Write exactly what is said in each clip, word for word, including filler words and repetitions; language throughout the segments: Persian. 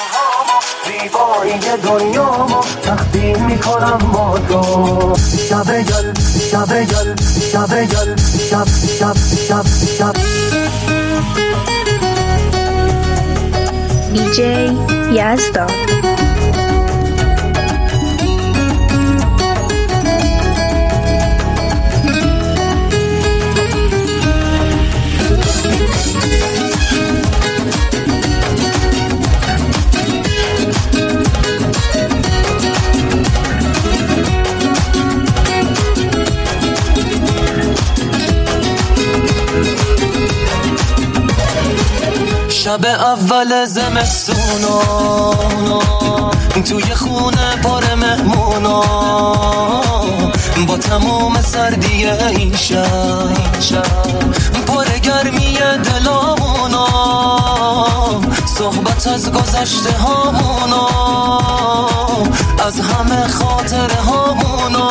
آرزوهامو زیبایی دنیامو تقدیم میکنم با تو. شب گل شب گل شب گل شب شب شب شب دی جی یزدان. شب اول زمستونا توی خونه پر مهمونا با تمام سردی این شب پر گرمی دلامونا صحبت از گذشته هامونا از همه خاطره هامونا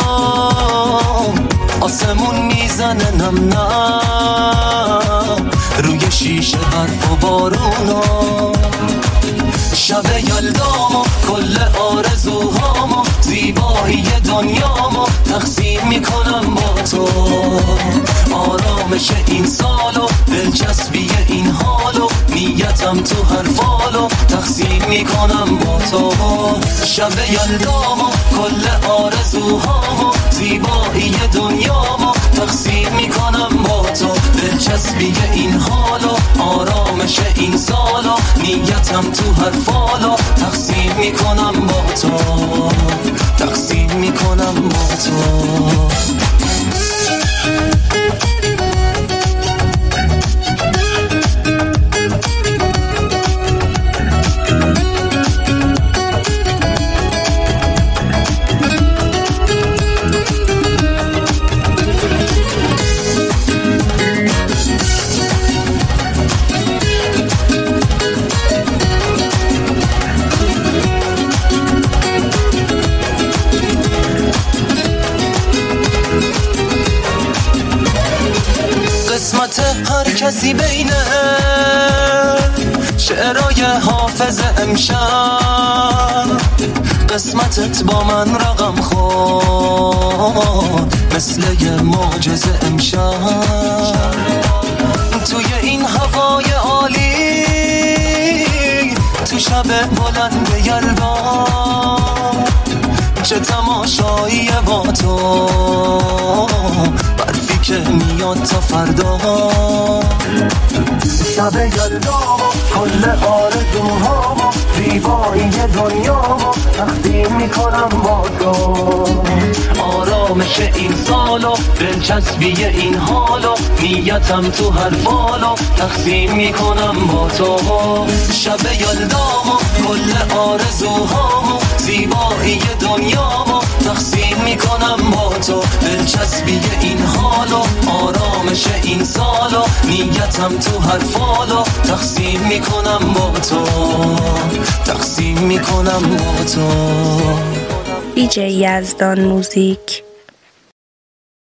آسمون میزنه نم نم روی شیشه برف و بارونا. شب یلدامو کل آرزوهامو زیبایی دنیامو تقسیم میکنم با تو. آرامش این سالو دلچسبی این حالو نیتم تو هر فالو تقسیم میکنم با تو. شب یلدامو کل آرزوهامو زیبایی دنیامو تقسیم میکنم با تو. دلچسبی این حالو آرامش این سالو نیتم تو هر فالو تقسیم میکنم با تو. تقسیم میکنم با تو. قسمت هر کسی بینه شعرهای حافظ امشب قسمتت با من رقم خورد مثل یه معجزه امشب توی این هوای عالی تو شب بلند یلدان چه تماشایی با تو برفی که میاد تا فردا. شب یلدامو کل آرزوهامو زیبایی دنیامو تقدیم میکنم با تو. آرامش این سالو دلچسبی این حالو نیتم تو هر فالو تقسیم میکنم با تو. شب یلدامو کل آرزوهامو زیبایی دنیامو تقسیم میکنم با تو. دلچسبی این حالو آرامش این سالو نیتم تو هر فالو تقسیم میکنم با تو. تقسیم میکنم با تو. دی جی یزدان موزیک.